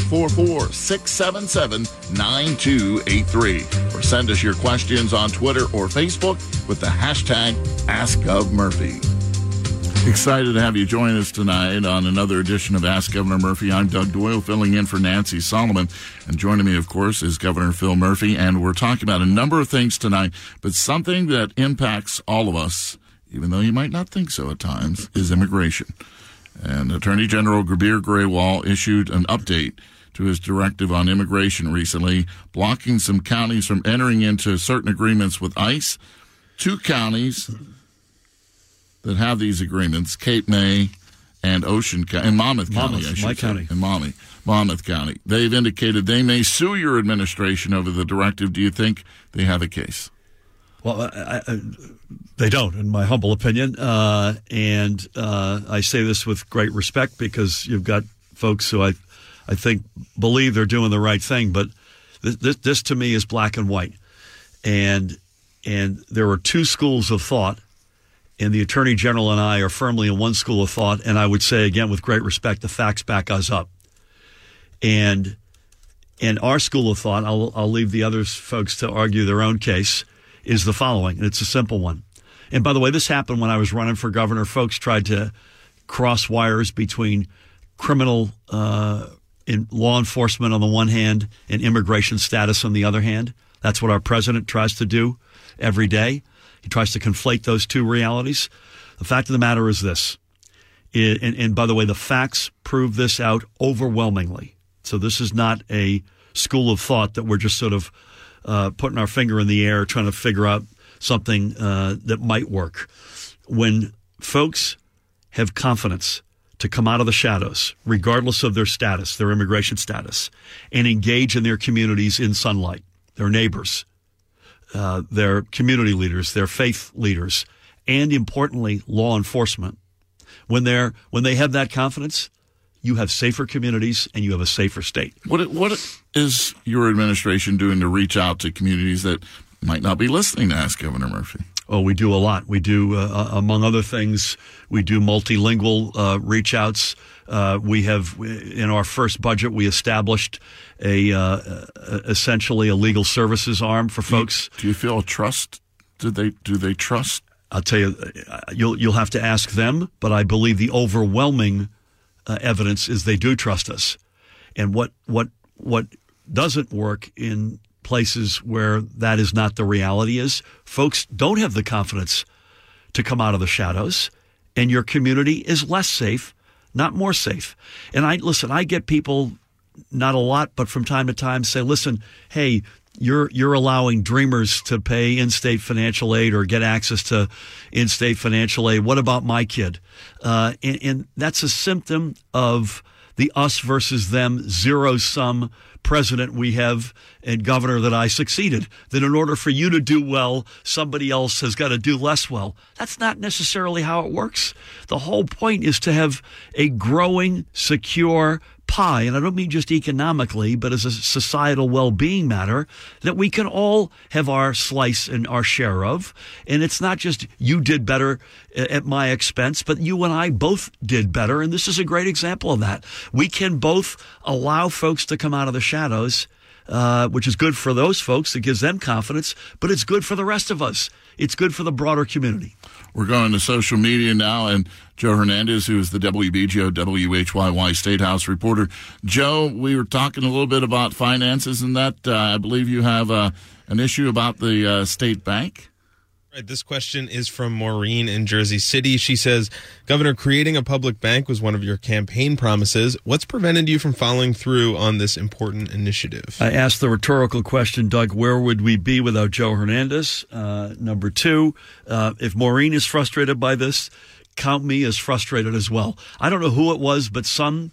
844-677-9283 or send us your questions on Twitter or Facebook with the hashtag AskGovMurphy. Excited to have you join us tonight on another edition of Ask Governor Murphy. I'm Doug Doyle, filling in for Nancy Solomon. And joining me, of course, is Governor Phil Murphy. And we're talking about a number of things tonight, but something that impacts all of us, even though you might not think so at times, is immigration. And Attorney General Gurbir Grewal issued an update to his directive on immigration recently, blocking some counties from entering into certain agreements with ICE. 2 counties that have these agreements, Cape May and Ocean County, and Monmouth County, my county. And Monmouth County. They've indicated they may sue your administration over the directive. Do you think they have a case? Well, they don't, in my humble opinion. And I say this with great respect because you've got folks who I think believe they're doing the right thing. But this to me is black and white. And there are 2 schools of thought. And the Attorney General and I are firmly in one school of thought, and I would say, again, with great respect, the facts back us up. And our school of thought, I'll leave the other folks to argue their own case, is the following, and it's a simple one. And by the way, this happened when I was running for governor. Folks tried to cross wires between criminal in law enforcement on the one hand and immigration status on the other hand. That's what our president tries to do every day. He tries to conflate those 2 realities. The fact of the matter is this, and by the way, the facts prove this out overwhelmingly. So this is not a school of thought that we're just sort of putting our finger in the air trying to figure out something that might work. When folks have confidence to come out of the shadows, regardless of their status, their immigration status, and engage in their communities in sunlight, their neighbors, their community leaders, their faith leaders, and importantly, law enforcement. When they have that confidence, you have safer communities and you have a safer state. What is your administration doing to reach out to communities that might not be listening to Ask Governor Murphy? Oh, we do a lot. We do, among other things, we do multilingual reach outs. We have, in our first budget, we established essentially a legal services arm for folks. Do you feel a trust? Do they trust? I'll tell you, you'll have to ask them, but I believe the overwhelming evidence is they do trust us. And what doesn't work in places where that is not the reality is folks don't have the confidence to come out of the shadows, and your community is less safe, not more safe. And I get people, not a lot, but from time to time say, listen, hey, you're allowing dreamers to pay in-state financial aid or get access to in-state financial aid. What about my kid? And that's a symptom of the us versus them zero-sum president we have and governor that I succeeded, that in order for you to do well, somebody else has got to do less well. That's not necessarily how it works. The whole point is to have a growing, secure pie, and I don't mean just economically, but as a societal well-being matter, that we can all have our slice and our share of. And it's not just you did better at my expense, but you and I both did better. And this is a great example of that. We can both allow folks to come out of the shadows, which is good for those folks. It gives them confidence, but it's good for the rest of us. It's good for the broader community. We're going to social media now, and Joe Hernandez, who is the WBGO WHYY State House reporter. Joe, we were talking a little bit about finances and that. I believe you have an issue about the state bank. Right, this question is from Maureen in Jersey City. She says, Governor, creating a public bank was one of your campaign promises. What's prevented you from following through on this important initiative? I asked the rhetorical question, Doug, where would we be without Joe Hernandez? Number 2, if Maureen is frustrated by this, count me as frustrated as well. I don't know who it was, but some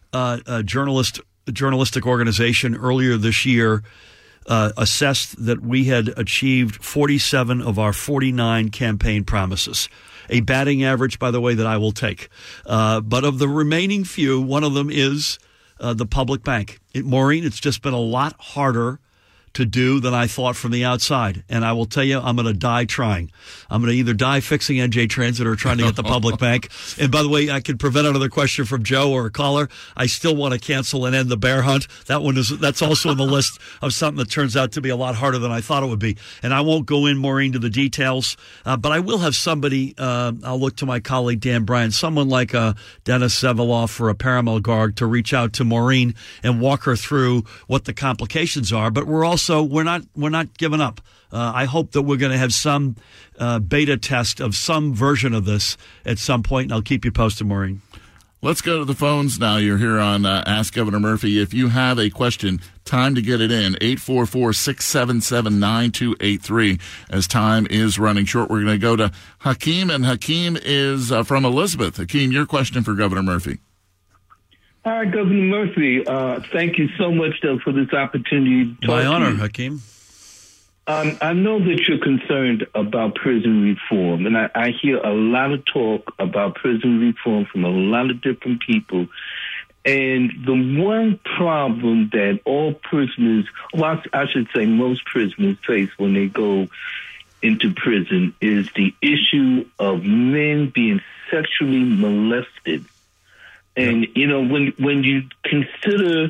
journalistic organization earlier this year assessed that we had achieved 47 of our 49 campaign promises. A batting average, by the way, that I will take. But of the remaining few, one of them is the public bank. Maureen, it's just been a lot harder to do than I thought from the outside. And I will tell you, I'm going to die trying. I'm going to either die fixing NJ Transit or trying to get the public bank. And by the way, I could prevent another question from Joe or a caller. I still want to cancel and end the bear hunt. That's also on the list of something that turns out to be a lot harder than I thought it would be. And I won't go in, Maureen, to the details, but I will have somebody, I'll look to my colleague Dan Bryan, someone like Dennis Seveloff or a Paramel Garg to reach out to Maureen and walk her through what the complications are. But we're not giving up. I hope that we're going to have some beta test of some version of this at some point, and I'll keep you posted, Maureen. Let's go to the phones now. You're here on Ask Governor Murphy. If you have a question, time to get it in. 844-677-9283. As time is running short, we're going to go to Hakeem, and Hakeem is from Elizabeth. Hakeem, your question for Governor Murphy. Hi, Governor Murphy. Thank you so much, though, for this opportunity to talk My honor, to you. Hakeem. I know that you're concerned about prison reform, and I hear a lot of talk about prison reform from a lot of different people. And the one problem that all prisoners, well, I should say most prisoners face when they go into prison is the issue of men being sexually molested. And, you know, when you consider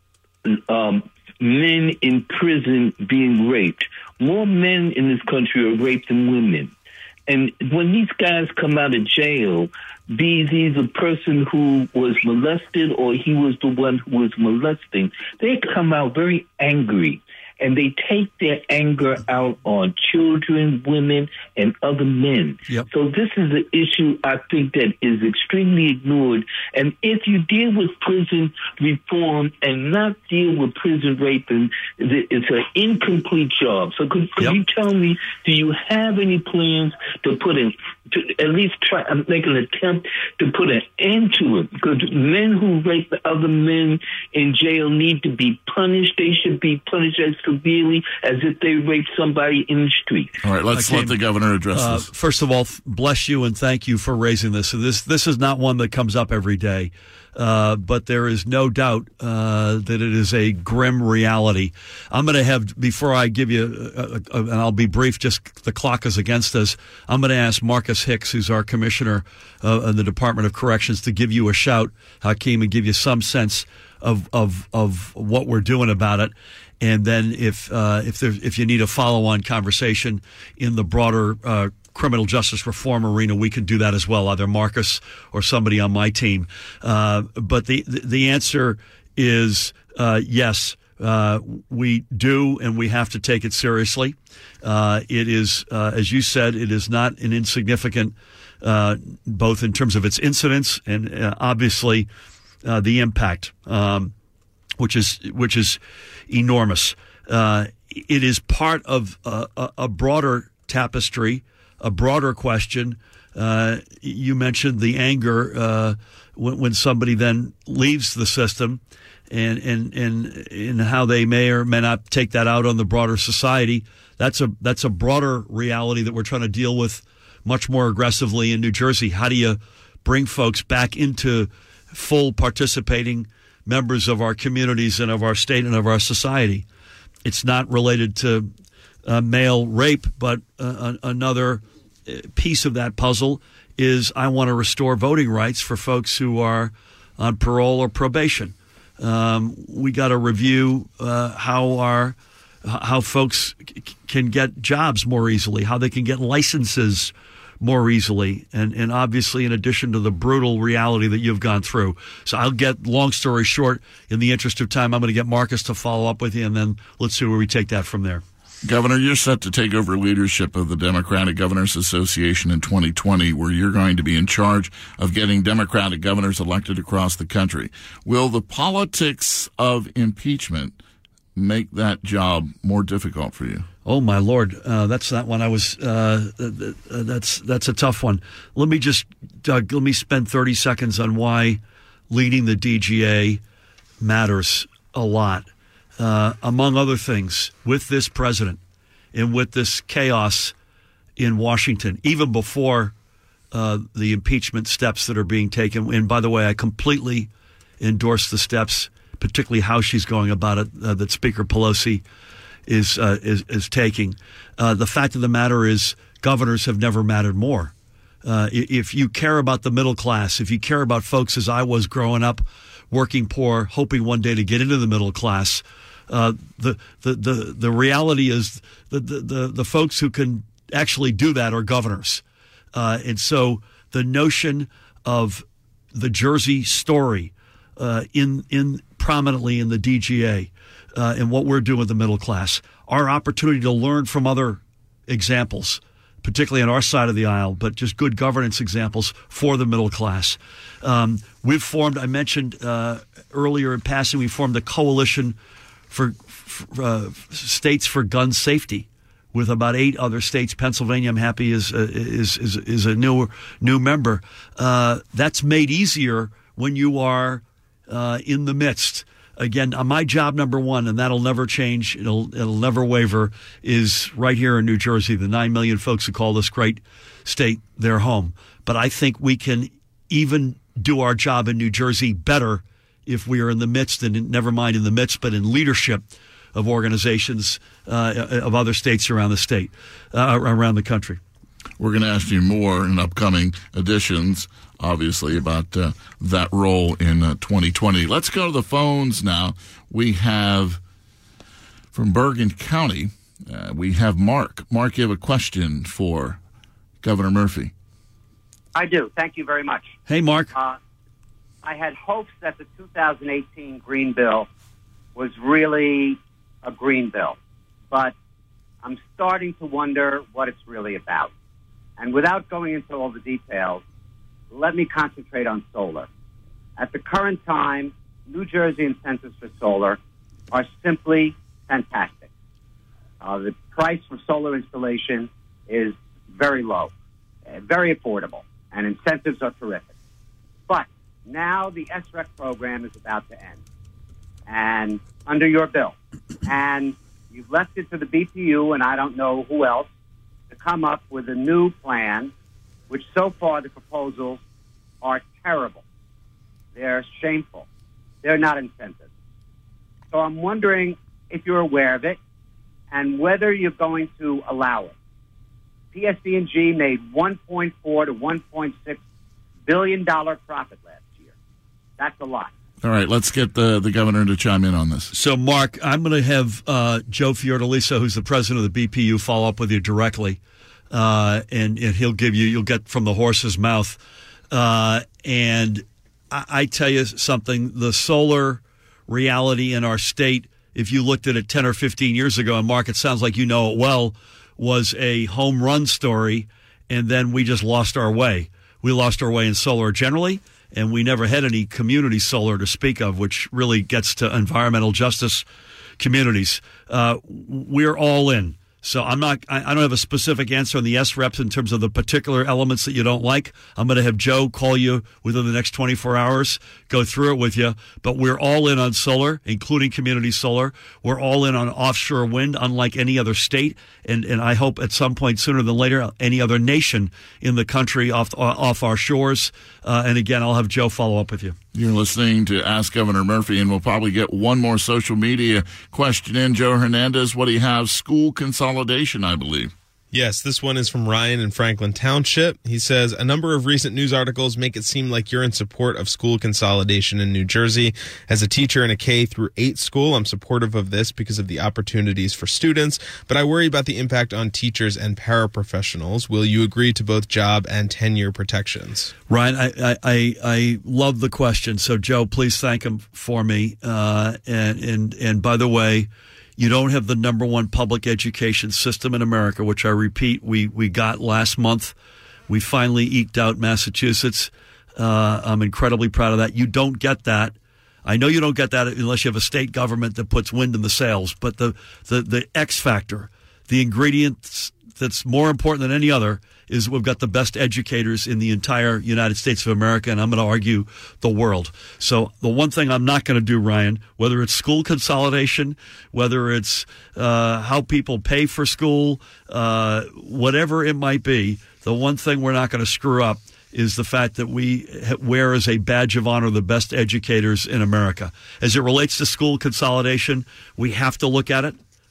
men in prison being raped, more men in this country are raped than women. And when these guys come out of jail, be these a person who was molested or he was the one who was molesting, they come out very angry. And they take their anger out on children, women, and other men. Yep. So this is an issue I think that is extremely ignored. And if you deal with prison reform and not deal with prison rape, it's an incomplete job. So could you tell me, do you have any plans to to at least try and make an attempt to put an end to it? Because men who rape other men in jail need to be punished. They should be punished as severely as if they raped somebody in the street. All right, let's let the governor address this. First of all, bless you and thank you for raising this. This is not one that comes up every day. But there is no doubt that it is a grim reality. I'm going to have, before I give you, and I'll be brief, just the clock is against us, I'm going to ask Marcus Hicks, who's our commissioner in the Department of Corrections, to give you a shout, Hakeem, and give you some sense of what we're doing about it. And then if you need a follow-on conversation in the broader criminal justice reform arena, we can do that as well, either Marcus or somebody on my team. But the answer is yes, we do, and we have to take it seriously. It is, as you said, it is not an insignificant, both in terms of its incidence and obviously the impact, which is enormous. It is part of a broader tapestry, a broader question. You mentioned the anger when somebody then leaves the system, and how they may or may not take that out on the broader society. That's a broader reality that we're trying to deal with much more aggressively in New Jersey. How do you bring folks back into full participating members of our communities and of our state and of our society? It's not related to male rape, but another piece of that puzzle is I want to restore voting rights for folks who are on parole or probation. We got to review how folks can get jobs more easily, how they can get licenses more easily, and obviously in addition to the brutal reality that you've gone through. So I'll get, long story short, in the interest of time, I'm going to get Marcus to follow up with you, and then let's see where we take that from there. Governor, you're set to take over leadership of the Democratic Governors Association in 2020, where you're going to be in charge of getting Democratic governors elected across the country. Will the politics of impeachment make that job more difficult for you? Oh, my Lord. That's not one I was, that's a tough one. Let me just, Doug, let me spend 30 seconds on why leading the DGA matters a lot. Among other things, with this president and with this chaos in Washington, even before the impeachment steps that are being taken. And by the way, I completely endorse the steps, particularly how she's going about it, that Speaker Pelosi is taking. The fact of the matter is, governors have never mattered more. If you care about the middle class, if you care about folks as I was growing up, working poor, hoping one day to get into the middle class, the reality is the folks who can actually do that are governors. And so the notion of the Jersey story in prominently in the DGA and what we're doing with the middle class, our opportunity to learn from other examples, particularly on our side of the aisle, but just good governance examples for the middle class. We've formed, I mentioned earlier in passing, we formed a coalition for states for gun safety with about 8 other states. Pennsylvania, I'm happy, is a new member. That's made easier when you are in the midst. Again, my job number one, and that'll never change, it'll never waver, is right here in New Jersey, the 9 million folks who call this great state their home. But I think we can even do our job in New Jersey better if we are in the midst, and never mind in the midst, but in leadership of organizations of other states around the state, around the country. We're going to ask you more in upcoming editions, obviously, about that role in 2020. Let's go to the phones now. We have, from Bergen County, we have Mark. Mark, you have a question for Governor Murphy. I do. Thank you very much. Hey, Mark. I had hopes that the 2018 Green Bill was really a green bill, but I'm starting to wonder what it's really about. And without going into all the details, let me concentrate on solar. At the current time, New Jersey incentives for solar are simply fantastic. The price for solar installation is very low, very affordable, and incentives are terrific. But now the SREC program is about to end, and under your bill. And you've left it to the BPU, and I don't know who else, to come up with a new plan, which so far the proposals are terrible. They're shameful. They're not incentives. So I'm wondering if you're aware of it and whether you're going to allow it. PSD&G made $1.4 to $1.6 billion profit last year. That's a lot. All right, let's get the governor to chime in on this. So, Mark, I'm going to have Joe Fiordalisa, who's the president of the BPU, follow up with you directly, and he'll give you'll get from the horse's mouth. And I tell you something, the solar reality in our state, if you looked at it 10 or 15 years ago, and Mark, it sounds like you know it well, was a home run story, and then we just lost our way. We lost our way in solar generally, and we never had any community solar to speak of, which really gets to environmental justice communities. We're all in. So I don't have a specific answer on the SREPs in terms of the particular elements that you don't like. I'm going to have Joe call you within the next 24 hours, go through it with you. But we're all in on solar, including community solar. We're all in on offshore wind, unlike any other state. And I hope at some point sooner than later, any other nation in the country off our shores. And again, I'll have Joe follow up with you. You're listening to Ask Governor Murphy, and we'll probably get one more social media question in. Joe Hernandez, what do you have? School consolidation, I believe. Yes, this one is from Ryan in Franklin Township. He says, a number of recent news articles make it seem like you're in support of school consolidation in New Jersey. As a teacher in a K-8 school, I'm supportive of this because of the opportunities for students, but I worry about the impact on teachers and paraprofessionals. Will you agree to both job and tenure protections? Ryan, I love the question. So, Joe, please thank him for me. And by the way, you don't have the number one public education system in America, which I repeat, we got last month. We finally eked out Massachusetts. I'm incredibly proud of that. You don't get that. I know you don't get that unless you have a state government that puts wind in the sails. But the X factor, the ingredient that's more important than any other, is we've got the best educators in the entire United States of America, and I'm going to argue the world. So the one thing I'm not going to do, Ryan, whether it's school consolidation, whether it's how people pay for school, whatever it might be, the one thing we're not going to screw up is the fact that we wear as a badge of honor the best educators in America. As it relates to school consolidation, we have to look at it.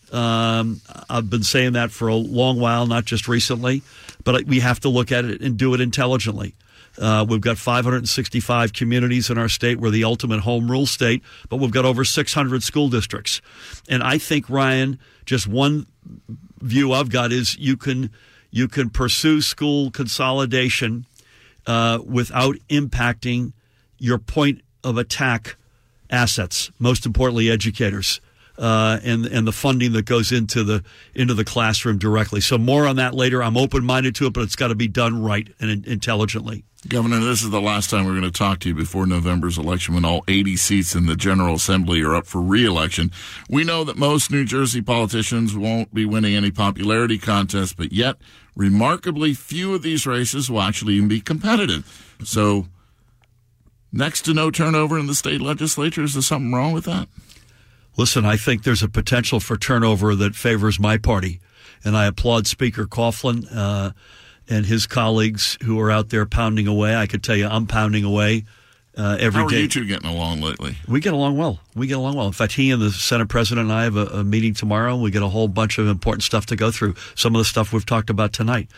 I've been saying that for a long while, not just recently, but we have to look at it and do it intelligently. We've got 565 communities in our state. We're the ultimate home rule state, but we've got over 600 school districts. And I think, Ryan, just one view I've got is you can pursue school consolidation without impacting your point of attack assets, most importantly educators, and the funding that goes into the classroom directly. So more on that later. I'm open-minded to it, but it's got to be done right and intelligently. Governor, this is the last time we're going to talk to you before November's election, when all 80 seats in the General Assembly are up for re-election. We know that most New Jersey politicians won't be winning any popularity contests, but yet remarkably few of these races will actually even be competitive. So next to no turnover in the state legislature, is there something wrong with that? Listen, I think there's a potential for turnover that favors my party, and I applaud Speaker Coughlin and his colleagues who are out there pounding away. I could tell you I'm pounding away every day. How are you two getting along lately? We get along well. In fact, he and the Senate President and I have a meeting tomorrow. We get a whole bunch of important stuff to go through, some of the stuff we've talked about tonight.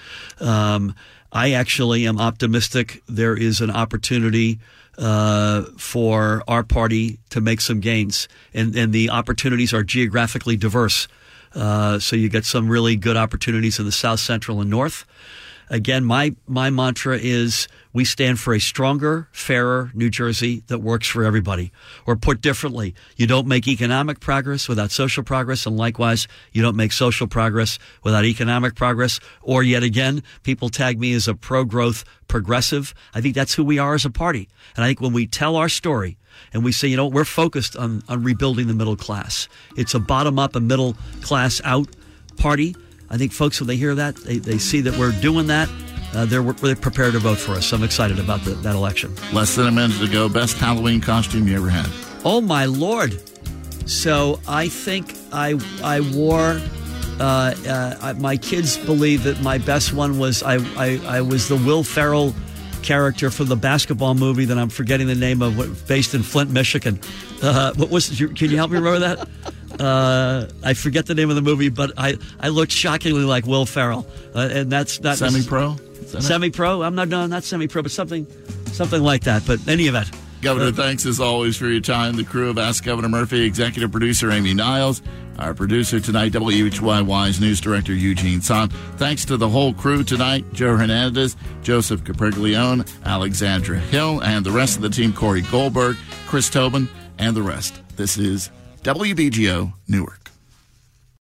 I actually am optimistic there is an opportunity for our party to make some gains, and the opportunities are geographically diverse. So you get some really good opportunities in the South, Central, and North. Again, my mantra is we stand for a stronger, fairer New Jersey that works for everybody. Or put differently, you don't make economic progress without social progress, and likewise, you don't make social progress without economic progress. Or yet again, people tag me as a pro-growth progressive. I think that's who we are as a party. And I think when we tell our story and we say, we're focused on rebuilding the middle class, it's a bottom-up and middle-class-out party. I think folks, when they hear that, they see that we're doing that, they're prepared to vote for us. So I'm excited about that election. Less than a minute to go. Best Halloween costume you ever had? Oh, my Lord. So I think I wore, my kids believe that my best one was, I was the Will Ferrell character from the basketball movie that I'm forgetting the name of, based in Flint, Michigan. What was? Can you help me remember that? I forget the name of the movie, but I looked shockingly like Will Ferrell, and that's not semi-pro. Semi-pro. I'm not semi-pro, but something like that. But any event. Governor, thanks as always for your time. The crew of Ask Governor Murphy, executive producer Amy Niles, our producer tonight, WHYY's news director Eugene Son. Thanks to the whole crew tonight: Joe Hernandez, Joseph Capriglione, Alexandra Hill, and the rest of the team: Corey Goldberg, Chris Tobin, and the rest. This is WBGO Newark.